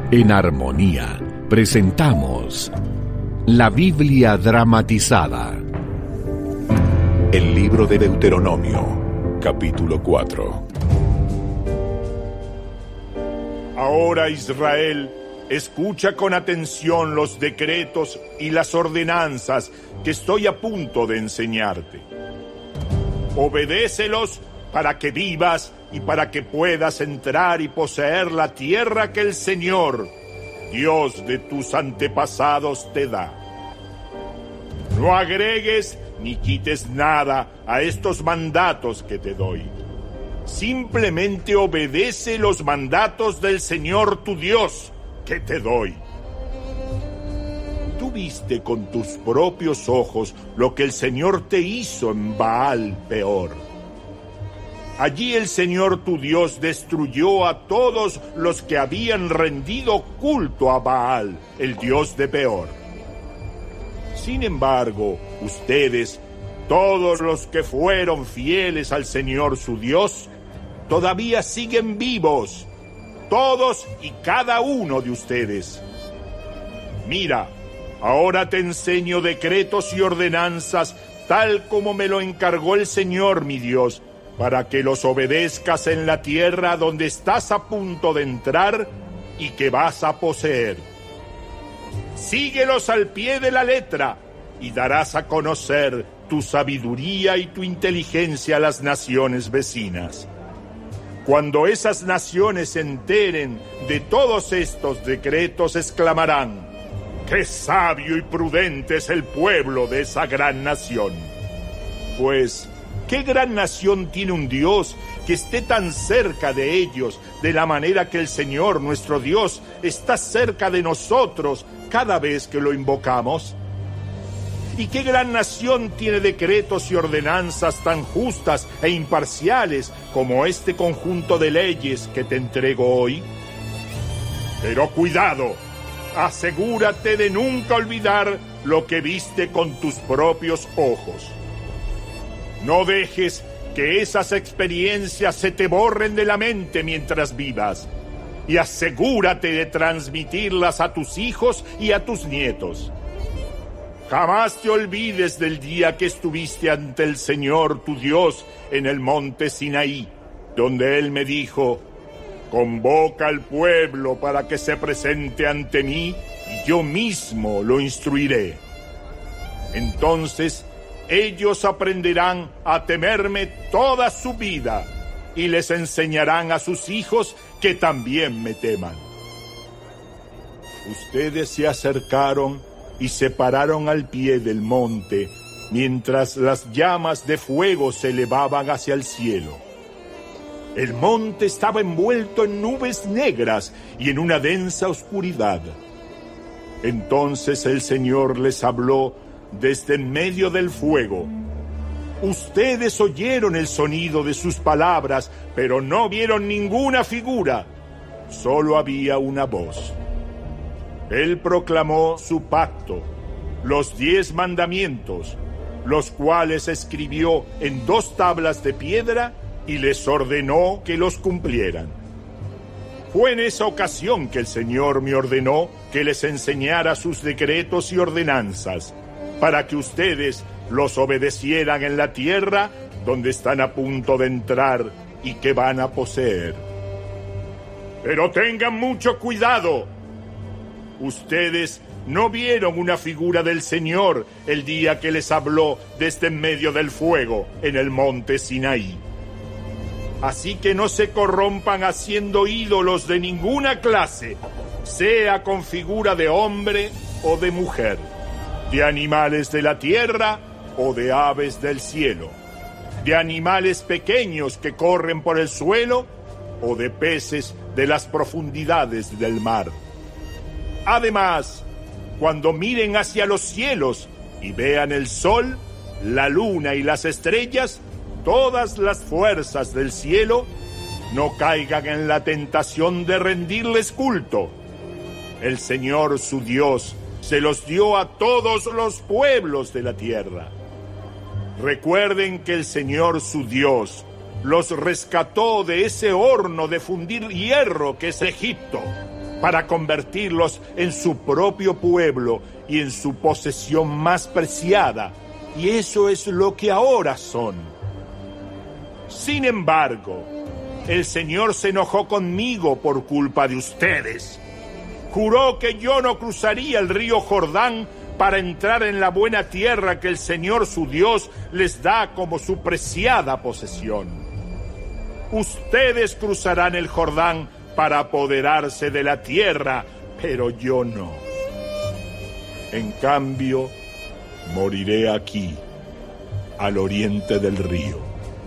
En Armonía presentamos la Biblia dramatizada. El libro de Deuteronomio, capítulo 4. Ahora, Israel, escucha con atención los decretos y las ordenanzas que estoy a punto de enseñarte. Obedécelos para que vivas y para que puedas entrar y poseer la tierra que el Señor, Dios de tus antepasados, te da. No agregues ni quites nada a estos mandatos que te doy. Simplemente obedece los mandatos del Señor tu Dios que te doy. Tú viste con tus propios ojos lo que el Señor te hizo en Baal Peor. Allí el Señor tu Dios destruyó a todos los que habían rendido culto a Baal, el dios de Peor. Sin embargo, ustedes, todos los que fueron fieles al Señor su Dios, todavía siguen vivos, todos y cada uno de ustedes. Mira, ahora te enseño decretos y ordenanzas tal como me lo encargó el Señor mi Dios, para que los obedezcas en la tierra donde estás a punto de entrar y que vas a poseer. Síguelos al pie de la letra y darás a conocer tu sabiduría y tu inteligencia a las naciones vecinas. Cuando esas naciones se enteren de todos estos decretos, exclamarán: ¡qué sabio y prudente es el pueblo de esa gran nación! Pues, ¿qué gran nación tiene un Dios que esté tan cerca de ellos, de la manera que el Señor, nuestro Dios, está cerca de nosotros cada vez que lo invocamos? ¿Y qué gran nación tiene decretos y ordenanzas tan justas e imparciales como este conjunto de leyes que te entrego hoy? Pero cuidado, asegúrate de nunca olvidar lo que viste con tus propios ojos. No dejes que esas experiencias se te borren de la mente mientras vivas, y asegúrate de transmitirlas a tus hijos y a tus nietos. Jamás te olvides del día que estuviste ante el Señor tu Dios en el monte Sinaí, donde Él me dijo: convoca al pueblo para que se presente ante mí y yo mismo lo instruiré. Entonces ellos aprenderán a temerme toda su vida y les enseñarán a sus hijos que también me teman. Ustedes se acercaron y se pararon al pie del monte mientras las llamas de fuego se elevaban hacia el cielo. El monte estaba envuelto en nubes negras y en una densa oscuridad. Entonces el Señor les habló desde en medio del fuego. Ustedes oyeron el sonido de sus palabras, pero no vieron ninguna figura. Solo había una voz. Él proclamó su pacto, los 10 mandamientos, los cuales escribió en 2 tablas de piedra y les ordenó que los cumplieran. Fue en esa ocasión que el Señor me ordenó que les enseñara sus decretos y ordenanzas, para que ustedes los obedecieran en la tierra donde están a punto de entrar y que van a poseer. Pero tengan mucho cuidado. Ustedes no vieron una figura del Señor el día que les habló desde en medio del fuego en el monte Sinaí. Así que no se corrompan haciendo ídolos de ninguna clase, sea con figura de hombre o de mujer, de animales de la tierra o de aves del cielo, de animales pequeños que corren por el suelo o de peces de las profundidades del mar. Además, cuando miren hacia los cielos y vean el sol, la luna y las estrellas, todas las fuerzas del cielo, no caigan en la tentación de rendirles culto. El Señor su Dios se los dio a todos los pueblos de la tierra. Recuerden que el Señor su Dios los rescató de ese horno de fundir hierro que es Egipto. para convertirlos en su propio pueblo y en su posesión más preciada, y eso es lo que ahora son. Sin embargo, el Señor se enojó conmigo por culpa de ustedes. Juró que yo no cruzaría el río Jordán para entrar en la buena tierra que el Señor su Dios les da como su preciada posesión. Ustedes cruzarán el Jordán para apoderarse de la tierra, pero yo no. En cambio, moriré aquí, al oriente del río.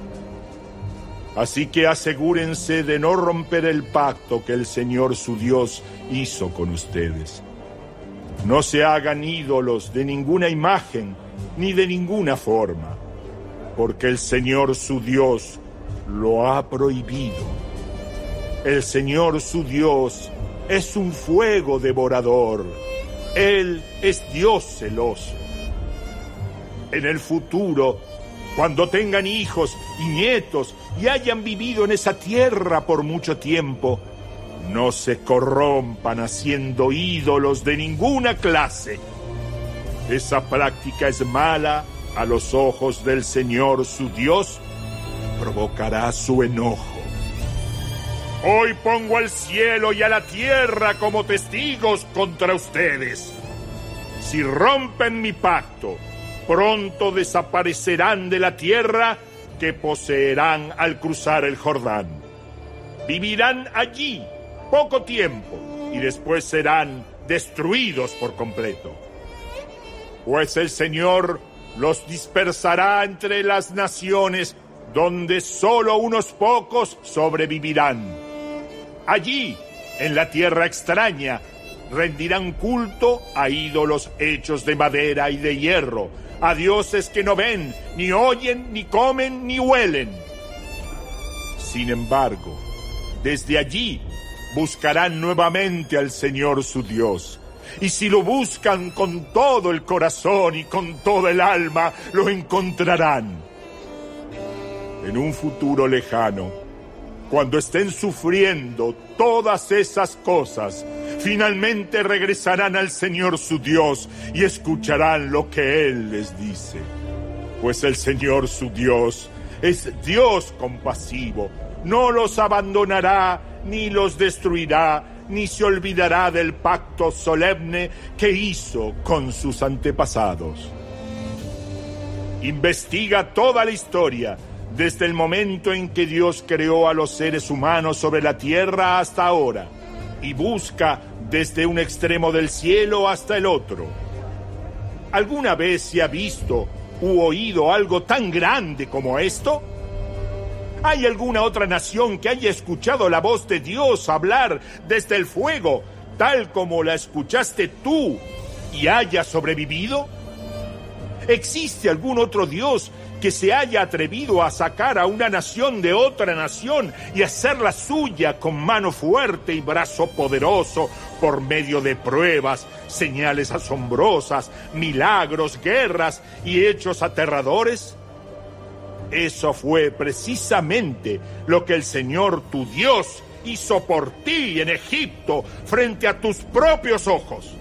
Así que asegúrense de no romper el pacto que el Señor su Dios hizo con ustedes. No se hagan ídolos de ninguna imagen ni de ninguna forma, porque el Señor su Dios lo ha prohibido. El Señor su Dios es un fuego devorador. Él es Dios celoso. En el futuro, cuando tengan hijos y nietos y hayan vivido en esa tierra por mucho tiempo, no se corrompan haciendo ídolos de ninguna clase. Esa práctica es mala a los ojos del Señor su Dios, provocará su enojo. Hoy pongo al cielo y a la tierra como testigos contra ustedes. Si rompen mi pacto, pronto desaparecerán de la tierra que poseerán al cruzar el Jordán. Vivirán allí poco tiempo y después serán destruidos por completo. Pues el Señor los dispersará entre las naciones donde solo unos pocos sobrevivirán. Allí, en la tierra extraña, rendirán culto a ídolos hechos de madera y de hierro, a dioses que no ven, ni oyen, ni comen, ni huelen. Sin embargo, desde allí buscarán nuevamente al Señor su Dios, y si lo buscan con todo el corazón y con toda el alma, lo encontrarán. En un futuro lejano, cuando estén sufriendo todas esas cosas, finalmente regresarán al Señor su Dios y escucharán lo que Él les dice. Pues el Señor su Dios es Dios compasivo, no los abandonará, ni los destruirá, ni se olvidará del pacto solemne que hizo con sus antepasados. Investiga toda la historia, desde el momento en que Dios creó a los seres humanos sobre la tierra hasta ahora, y busca desde un extremo del cielo hasta el otro. ¿Alguna vez se ha visto u oído algo tan grande como esto? ¿Hay alguna otra nación que haya escuchado la voz de Dios hablar desde el fuego, tal como la escuchaste tú, y haya sobrevivido? ¿Existe algún otro Dios que se haya atrevido a sacar a una nación de otra nación y hacerla suya con mano fuerte y brazo poderoso por medio de pruebas, señales asombrosas, milagros, guerras y hechos aterradores? Eso fue precisamente lo que el Señor tu Dios hizo por ti en Egipto frente a tus propios ojos.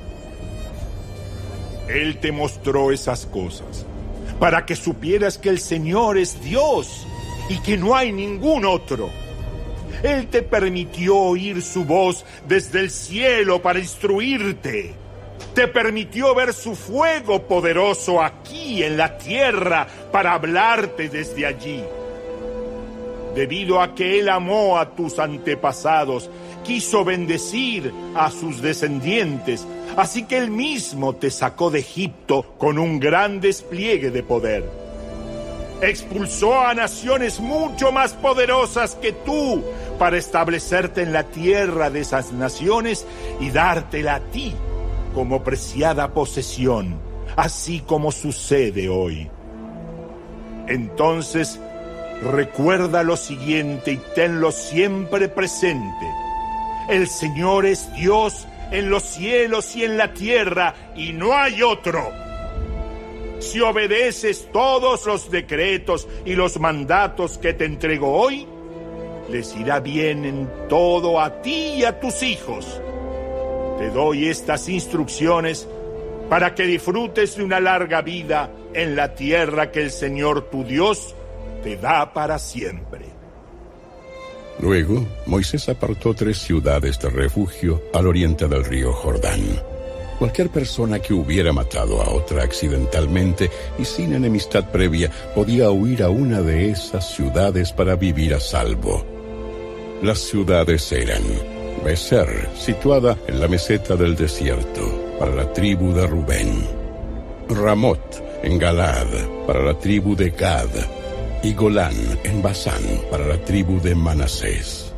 Él te mostró esas cosas para que supieras que el Señor es Dios y que no hay ningún otro. Él te permitió oír su voz desde el cielo para instruirte. Te permitió ver su fuego poderoso aquí en la tierra para hablarte desde allí. Debido a que Él amó a tus antepasados, quiso bendecir a sus descendientes, así que Él mismo te sacó de Egipto con un gran despliegue de poder. Expulsó a naciones mucho más poderosas que tú para establecerte en la tierra de esas naciones y dártela a ti como preciada posesión, así como sucede hoy. Entonces, recuerda lo siguiente y tenlo siempre presente. El Señor es Dios en los cielos y en la tierra, y no hay otro. Si obedeces todos los decretos y los mandatos que te entrego hoy, les irá bien en todo a ti y a tus hijos. te doy estas instrucciones para que disfrutes de una larga vida en la tierra que el Señor tu Dios te da para siempre. Luego, Moisés apartó 3 ciudades de refugio al oriente del río Jordán. Cualquier persona que hubiera matado a otra accidentalmente y sin enemistad previa podía huir a una de esas ciudades para vivir a salvo. Las ciudades eran Becer, situada en la meseta del desierto, para la tribu de Rubén; Ramot, en Galaad, para la tribu de Gad; y Golán, en Basán, para la tribu de Manasés.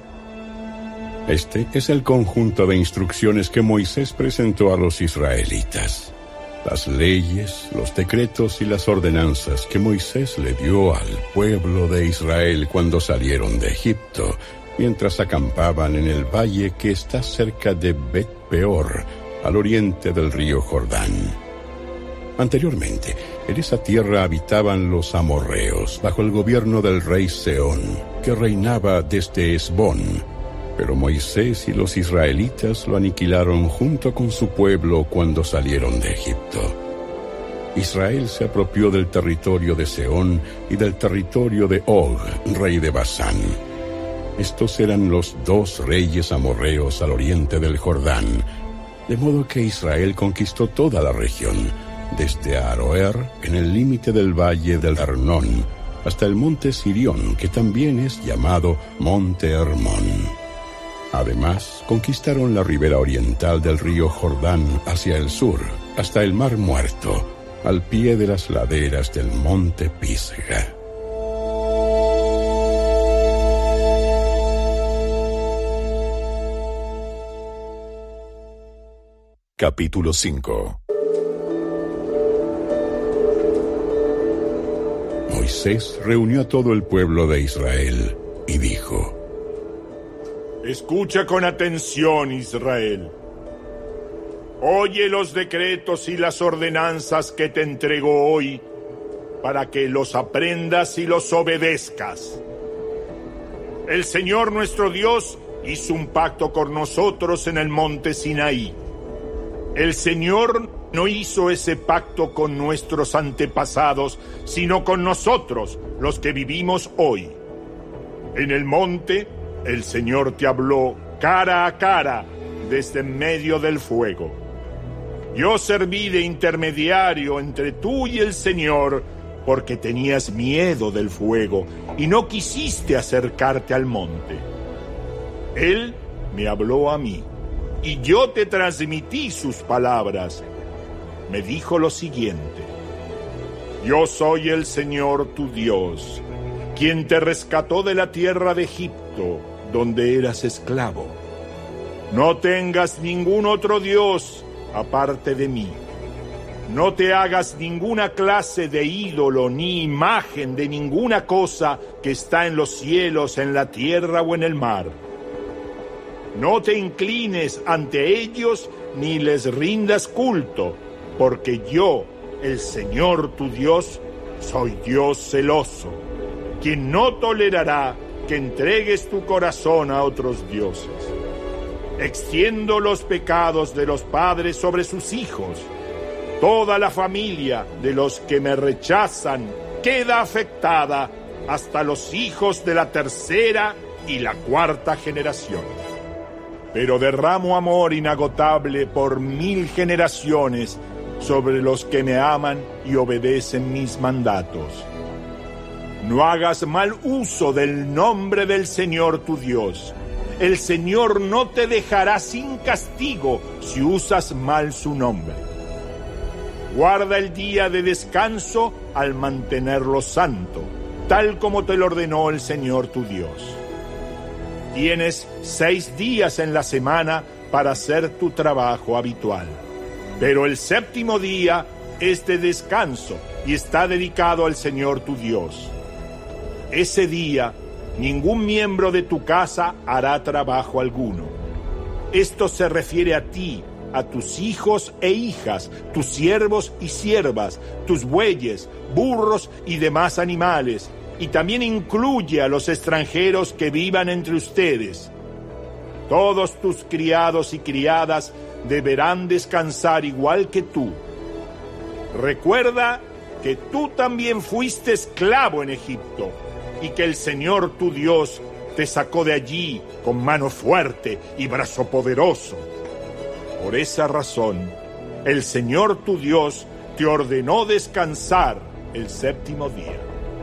Este es el conjunto de instrucciones que Moisés presentó a los israelitas. Las leyes, los decretos y las ordenanzas que Moisés le dio al pueblo de Israel cuando salieron de Egipto, mientras acampaban en el valle que está cerca de Bet-peor, al oriente del río Jordán. Anteriormente, en esa tierra habitaban los amorreos, bajo el gobierno del rey Sehón, que reinaba desde Hesbón. Pero Moisés y los israelitas lo aniquilaron junto con su pueblo cuando salieron de Egipto. Israel se apropió del territorio de Sehón y del territorio de Og, rey de Basán. Estos eran los 2 reyes amorreos al oriente del Jordán, de modo que Israel conquistó toda la región, desde Aroer, en el límite del valle del Arnón, hasta el monte Sirión, que también es llamado Monte Hermón. Además, conquistaron la ribera oriental del río Jordán hacia el sur, hasta el Mar Muerto, al pie de las laderas del monte Pisga. Capítulo 5. Moisés reunió a todo el pueblo de Israel y dijo: Escucha con atención, Israel. Oye los decretos y las ordenanzas que te entrego hoy, para que los aprendas y los obedezcas. El Señor nuestro Dios hizo un pacto con nosotros en el monte Sinaí. El Señor no hizo ese pacto con nuestros antepasados, sino con nosotros, los que vivimos hoy. En el monte, el Señor te habló cara a cara desde en medio del fuego. Yo serví de intermediario entre tú y el Señor porque tenías miedo del fuego y no quisiste acercarte al monte. Él me habló a mí y yo te transmití sus palabras. Me dijo lo siguiente: Yo soy el Señor tu Dios, quien te rescató de la tierra de Egipto, donde eras esclavo. No tengas ningún otro Dios aparte de mí. No te hagas ninguna clase de ídolo ni imagen de ninguna cosa que está en los cielos, en la tierra o en el mar. No te inclines ante ellos ni les rindas culto, porque yo, el Señor tu Dios, soy Dios celoso, quien no tolerará que entregues tu corazón a otros dioses. Extiendo los pecados de los padres sobre sus hijos. Toda la familia de los que me rechazan queda afectada hasta los hijos de la 3ª y la 4ª generación. Pero derramo amor inagotable por 1000 generaciones sobre los que me aman y obedecen mis mandatos. No hagas mal uso del nombre del Señor tu Dios. El Señor no te dejará sin castigo si usas mal su nombre. Guarda el día de descanso al mantenerlo santo, tal como te lo ordenó el Señor tu Dios. Tienes 6 días en la semana para hacer tu trabajo habitual, pero el 7º día es de descanso y está dedicado al Señor tu Dios. Ese día, ningún miembro de tu casa hará trabajo alguno. Esto se refiere a ti, a tus hijos e hijas, tus siervos y siervas, tus bueyes, burros y demás animales, y también incluye a los extranjeros que vivan entre ustedes. Todos tus criados y criadas deberán descansar igual que tú. Recuerda que tú también fuiste esclavo en Egipto y que el Señor tu Dios te sacó de allí con mano fuerte y brazo poderoso. Por esa razón, el Señor tu Dios te ordenó descansar el séptimo día.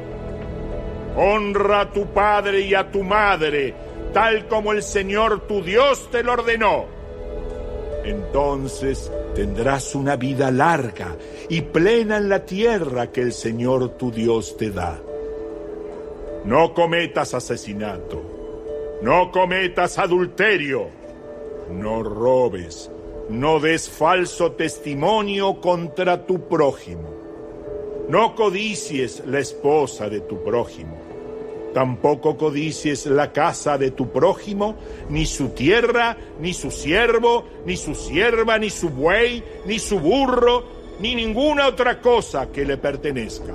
Honra a tu padre y a tu madre, tal como el Señor tu Dios te lo ordenó. Entonces tendrás una vida larga y plena en la tierra que el Señor tu Dios te da. No cometas asesinato, no cometas adulterio, no robes, no des falso testimonio contra tu prójimo, no codicies la esposa de tu prójimo, tampoco codicies la casa de tu prójimo, ni su tierra, ni su siervo, ni su sierva, ni su buey, ni su burro, ni ninguna otra cosa que le pertenezca.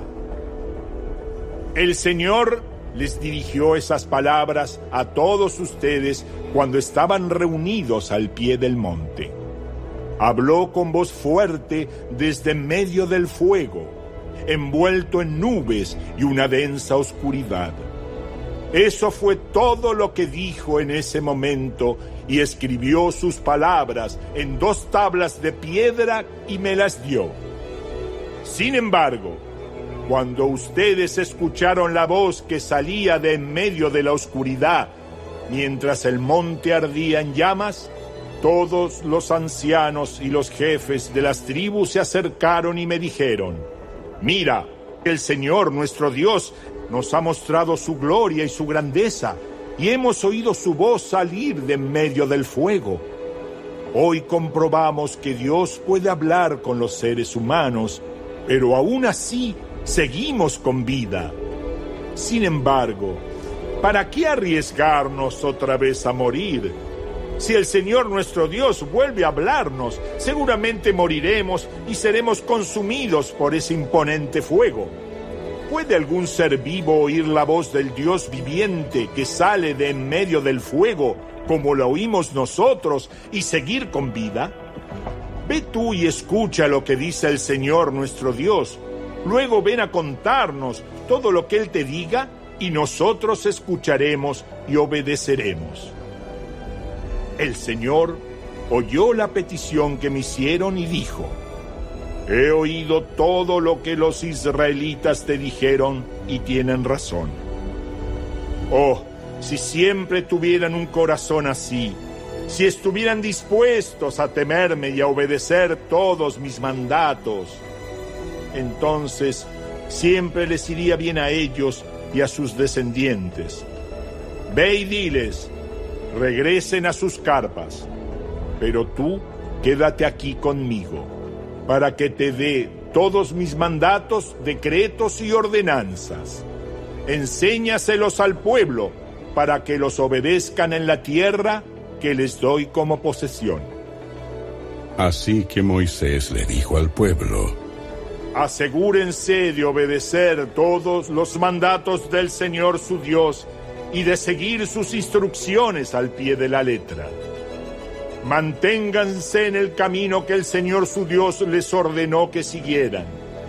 El Señor les dirigió esas palabras a todos ustedes cuando estaban reunidos al pie del monte. Habló con voz fuerte desde en medio del fuego, envuelto en nubes y una densa oscuridad. Eso fue todo lo que dijo en ese momento y escribió sus palabras en 2 tablas de piedra y me las dio. Sin embargo, cuando ustedes escucharon la voz que salía de en medio de la oscuridad, mientras el monte ardía en llamas, todos los ancianos y los jefes de las tribus se acercaron y me dijeron: mira, el Señor nuestro Dios nos ha mostrado su gloria y su grandeza, y hemos oído su voz salir de en medio del fuego. Hoy comprobamos que Dios puede hablar con los seres humanos, pero aún así seguimos con vida. Sin embargo, ¿para qué arriesgarnos otra vez a morir? Si el Señor nuestro Dios vuelve a hablarnos, seguramente moriremos y seremos consumidos por ese imponente fuego. ¿Puede algún ser vivo oír la voz del Dios viviente que sale de en medio del fuego, como la oímos nosotros, y seguir con vida? Ve tú y escucha lo que dice el Señor nuestro Dios. Luego ven a contarnos todo lo que Él te diga y nosotros escucharemos y obedeceremos. El Señor oyó la petición que me hicieron y dijo: he oído todo lo que los israelitas te dijeron y tienen razón. Oh, si siempre tuvieran un corazón así, si estuvieran dispuestos a temerme y a obedecer todos mis mandatos, entonces siempre les iría bien a ellos y a sus descendientes. Ve y diles: regresen a sus carpas, pero tú quédate aquí conmigo, para que te dé todos mis mandatos, decretos y ordenanzas. Enséñaselos al pueblo, para que los obedezcan en la tierra que les doy como posesión. Así que Moisés le dijo al pueblo: asegúrense de obedecer todos los mandatos del Señor su Dios y de seguir sus instrucciones al pie de la letra. Manténganse en el camino que el Señor su Dios les ordenó que siguieran.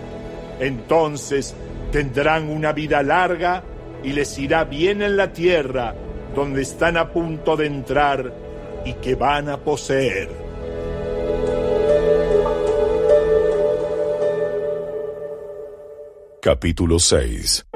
Entonces tendrán una vida larga y les irá bien en la tierra donde están a punto de entrar y que van a poseer. Capítulo 6.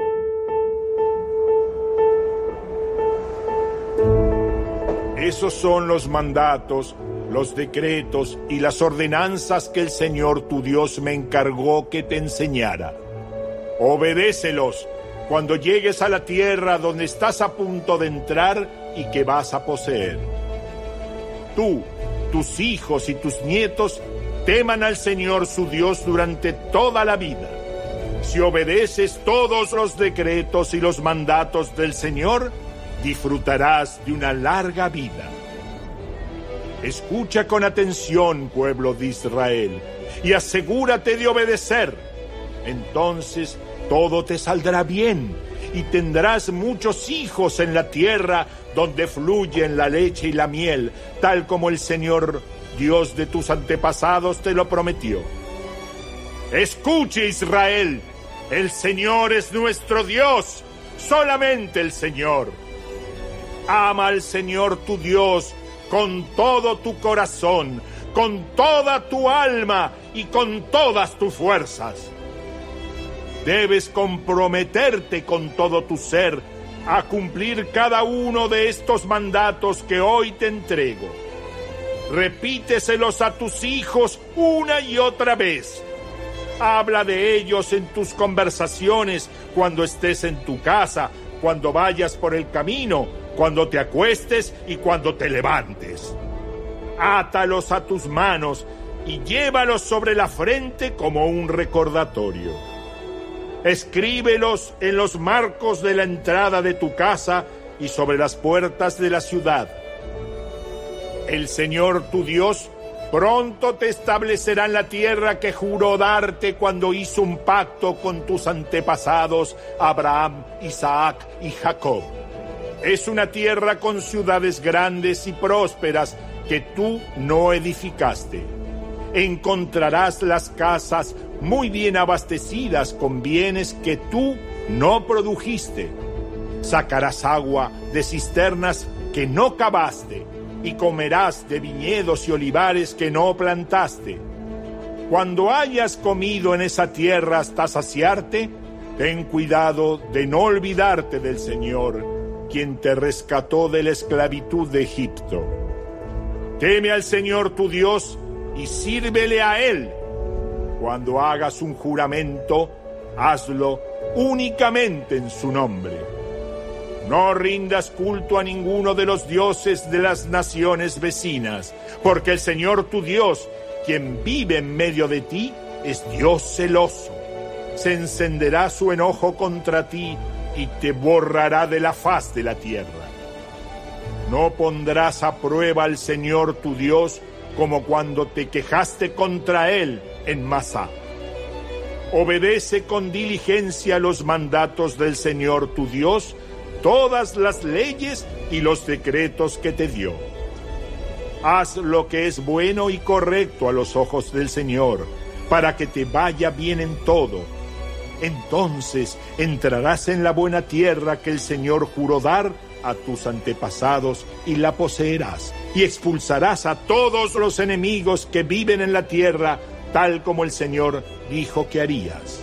Esos son los mandatos, los decretos y las ordenanzas que el Señor tu Dios me encargó que te enseñara. Obedécelos cuando llegues a la tierra donde estás a punto de entrar y que vas a poseer. Tú, tus hijos y tus nietos teman al Señor su Dios durante toda la vida. Si obedeces todos los decretos y los mandatos del Señor, disfrutarás de una larga vida. Escucha con atención, pueblo de Israel, y asegúrate de obedecer. Entonces todo te saldrá bien y tendrás muchos hijos en la tierra donde fluyen la leche y la miel, tal como el Señor, Dios de tus antepasados, te lo prometió. Escuche, Israel, el Señor es nuestro Dios, solamente el Señor. Ama al Señor tu Dios con todo tu corazón, con toda tu alma y con todas tus fuerzas. Debes comprometerte con todo tu ser a cumplir cada uno de estos mandatos que hoy te entrego. Repíteselos a tus hijos una y otra vez. Habla de ellos en tus conversaciones, cuando estés en tu casa, cuando vayas por el camino, cuando te acuestes y cuando te levantes. Átalos a tus manos y llévalos sobre la frente como un recordatorio. Escríbelos en los marcos de la entrada de tu casa y sobre las puertas de la ciudad. El Señor tu Dios pronto te establecerá en la tierra que juró darte cuando hizo un pacto con tus antepasados Abraham, Isaac y Jacob. Es una tierra con ciudades grandes y prósperas que tú no edificaste. Encontrarás las casas muy bien abastecidas con bienes que tú no produjiste. Sacarás agua de cisternas que no cavaste y comerás de viñedos y olivares que no plantaste. Cuando hayas comido en esa tierra hasta saciarte, ten cuidado de no olvidarte del Señor, quien te rescató de la esclavitud de Egipto. Teme al Señor tu Dios y sírvele a Él. Cuando hagas un juramento, hazlo únicamente en su nombre. No rindas culto a ninguno de los dioses de las naciones vecinas, porque el Señor tu Dios, quien vive en medio de ti, es Dios celoso. Se encenderá su enojo contra ti y te borrará de la faz de la tierra. No pondrás a prueba al Señor tu Dios como cuando te quejaste contra Él en Masá. Obedece con diligencia los mandatos del Señor tu Dios, todas las leyes y los decretos que te dio. Haz lo que es bueno y correcto a los ojos del Señor, para que te vaya bien en todo. Entonces entrarás en la buena tierra que el Señor juró dar a tus antepasados y la poseerás, y expulsarás a todos los enemigos que viven en la tierra, tal como el Señor dijo que harías.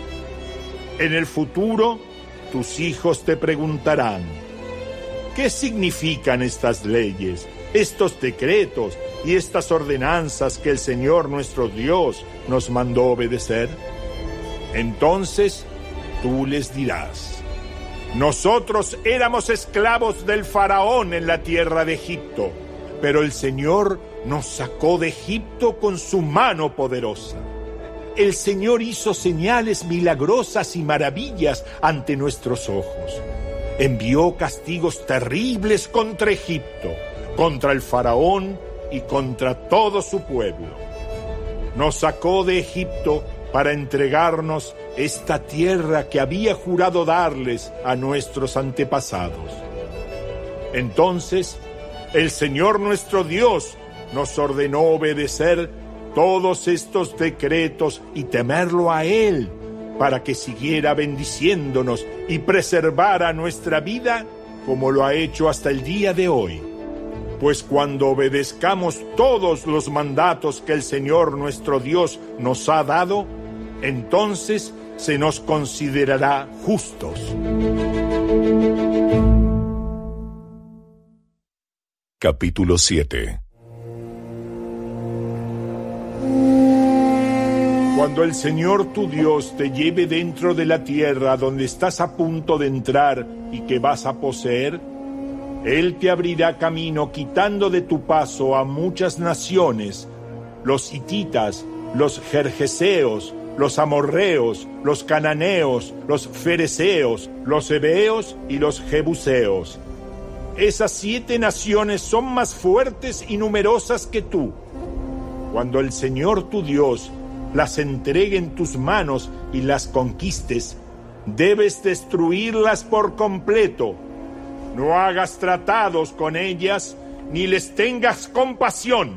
En el futuro, tus hijos te preguntarán: ¿qué significan estas leyes, estos decretos y estas ordenanzas que el Señor nuestro Dios nos mandó obedecer? Entonces tú les dirás: nosotros éramos esclavos del faraón en la tierra de Egipto, pero el Señor nos sacó de Egipto con su mano poderosa. El Señor hizo señales milagrosas y maravillas ante nuestros ojos. Envió castigos terribles contra Egipto, contra el faraón y contra todo su pueblo. Nos sacó de Egipto para entregarnos esta tierra que había jurado darles a nuestros antepasados. Entonces, el Señor nuestro Dios nos ordenó obedecer todos estos decretos y temerlo a Él, para que siguiera bendiciéndonos y preservara nuestra vida como lo ha hecho hasta el día de hoy. Pues cuando obedezcamos todos los mandatos que el Señor nuestro Dios nos ha dado, entonces se nos considerará justos. Capítulo 7. Cuando el Señor tu Dios te lleve dentro de la tierra donde estás a punto de entrar y que vas a poseer, Él te abrirá camino quitando de tu paso a muchas naciones, los hititas, los gergeseos, los amorreos, los cananeos, los fereceos, los heveos y los jebuseos. Esas 7 naciones son más fuertes y numerosas que tú. Cuando el Señor tu Dios las entregue en tus manos y las conquistes, debes destruirlas por completo. No hagas tratados con ellas, ni les tengas compasión.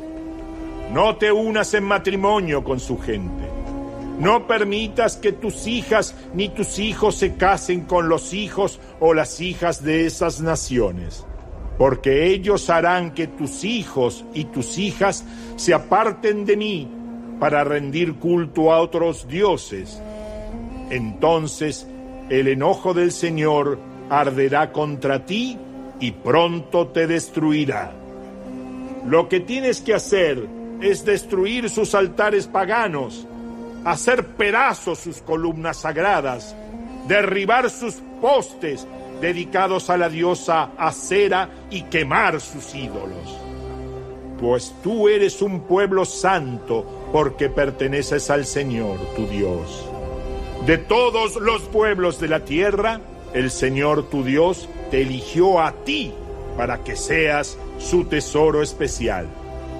No te unas en matrimonio con su gente. No permitas que tus hijas ni tus hijos se casen con los hijos o las hijas de esas naciones, porque ellos harán que tus hijos y tus hijas se aparten de mí para rendir culto a otros dioses. Entonces el enojo del Señor arderá contra ti y pronto te destruirá. Lo que tienes que hacer es destruir sus altares paganos, hacer pedazos sus columnas sagradas, derribar sus postes dedicados a la diosa Acera y quemar sus ídolos. Pues tú eres un pueblo santo porque perteneces al Señor, tu Dios. De todos los pueblos de la tierra, el Señor, tu Dios, te eligió a ti para que seas su tesoro especial.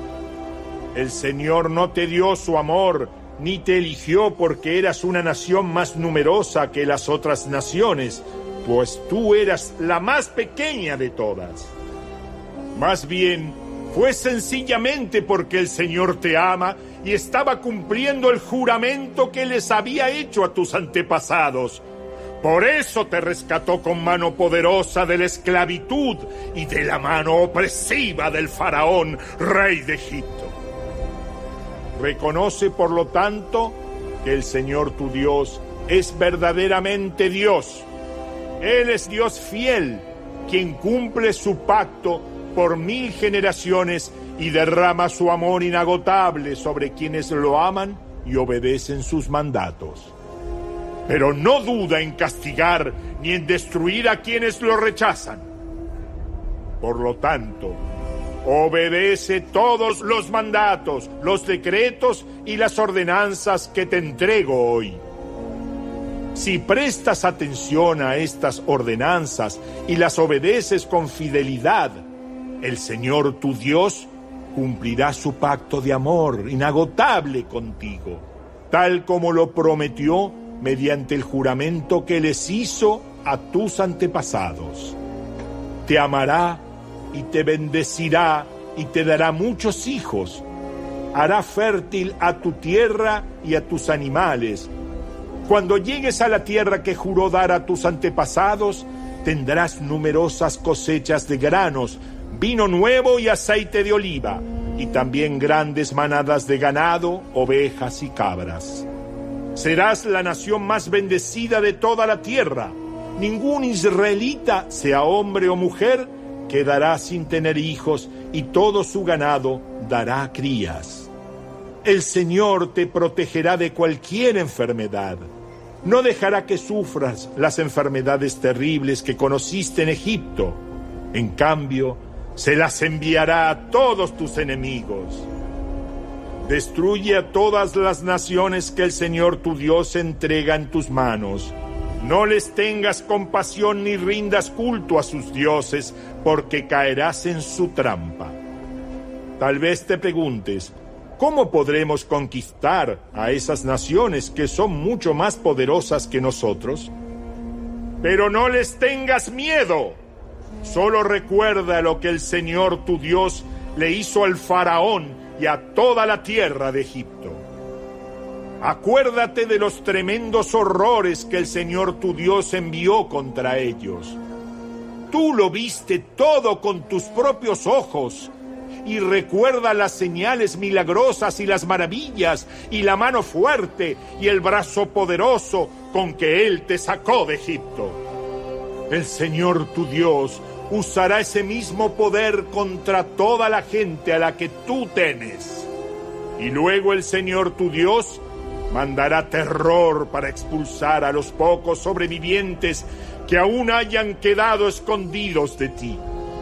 El Señor no te dio su amor, ni te eligió porque eras una nación más numerosa que las otras naciones, pues tú eras la más pequeña de todas. Más bien, fue sencillamente porque el Señor te ama y estaba cumpliendo el juramento que les había hecho a tus antepasados. Por eso te rescató con mano poderosa de la esclavitud y de la mano opresiva del faraón, rey de Egipto. Reconoce, por lo tanto, que el Señor tu Dios es verdaderamente Dios. Él es Dios fiel, quien cumple su pacto por 1000 generaciones y derrama su amor inagotable sobre quienes lo aman y obedecen sus mandatos. Pero no duda en castigar ni en destruir a quienes lo rechazan. Por lo tanto, obedece todos los mandatos, los decretos y las ordenanzas que te entrego hoy. Si prestas atención a estas ordenanzas y las obedeces con fidelidad, el Señor tu Dios cumplirá su pacto de amor inagotable contigo, tal como lo prometió mediante el juramento que les hizo a tus antepasados. Te amará y te bendecirá y te dará muchos hijos. Hará fértil a tu tierra y a tus animales. Cuando llegues a la tierra que juró dar a tus antepasados, tendrás numerosas cosechas de granos, vino nuevo y aceite de oliva, y también grandes manadas de ganado, ovejas y cabras. Serás la nación más bendecida de toda la tierra. Ningún israelita, sea hombre o mujer, quedará sin tener hijos, y todo su ganado dará crías. El Señor te protegerá de cualquier enfermedad. No dejará que sufras las enfermedades terribles que conociste en Egipto. En cambio, se las enviará a todos tus enemigos. Destruye a todas las naciones que el Señor tu Dios entrega en tus manos. No les tengas compasión ni rindas culto a sus dioses, porque caerás en su trampa. Tal vez te preguntes, ¿cómo podremos conquistar a esas naciones que son mucho más poderosas que nosotros? Pero no les tengas miedo. Solo recuerda lo que el Señor tu Dios le hizo al faraón y a toda la tierra de Egipto. Acuérdate de los tremendos horrores que el Señor tu Dios envió contra ellos. Tú lo viste todo con tus propios ojos, y recuerda las señales milagrosas y las maravillas, y la mano fuerte y el brazo poderoso con que Él te sacó de Egipto. El Señor tu Dios usará ese mismo poder contra toda la gente a la que tú temes. Y luego el Señor tu Dios mandará terror para expulsar a los pocos sobrevivientes que aún hayan quedado escondidos de ti.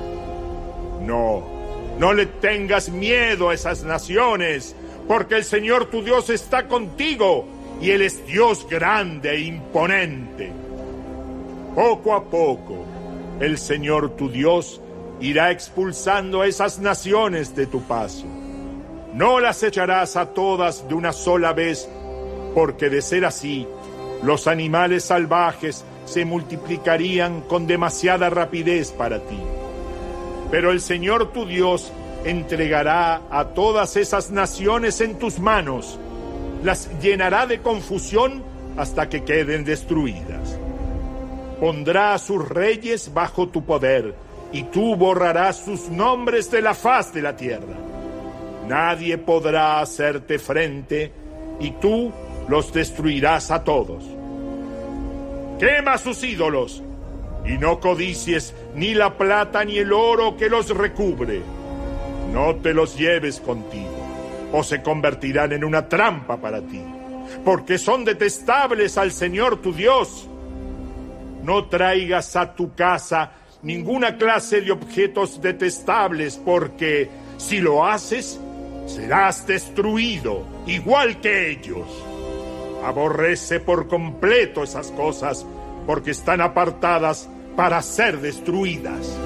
No le tengas miedo a esas naciones, porque el Señor tu Dios está contigo y Él es Dios grande e imponente. Poco a poco, el Señor tu Dios irá expulsando a esas naciones de tu paso. No las echarás a todas de una sola vez, porque de ser así, Los animales salvajes se multiplicarían con demasiada rapidez para ti. Pero el Señor tu Dios entregará a todas esas naciones en tus manos, las llenará de confusión hasta que queden destruidas. Pondrá a sus reyes bajo tu poder, y tú borrarás sus nombres de la faz de la tierra. Nadie podrá hacerte frente, y tú los destruirás a todos. Quema sus ídolos, y no codicies ni la plata ni el oro que los recubre. No te los lleves contigo, o se convertirán en una trampa para ti, porque son detestables al Señor tu Dios. No traigas a tu casa ninguna clase de objetos detestables, porque si lo haces, serás destruido, igual que ellos. Aborrece por completo esas cosas, porque están apartadas para ser destruidas.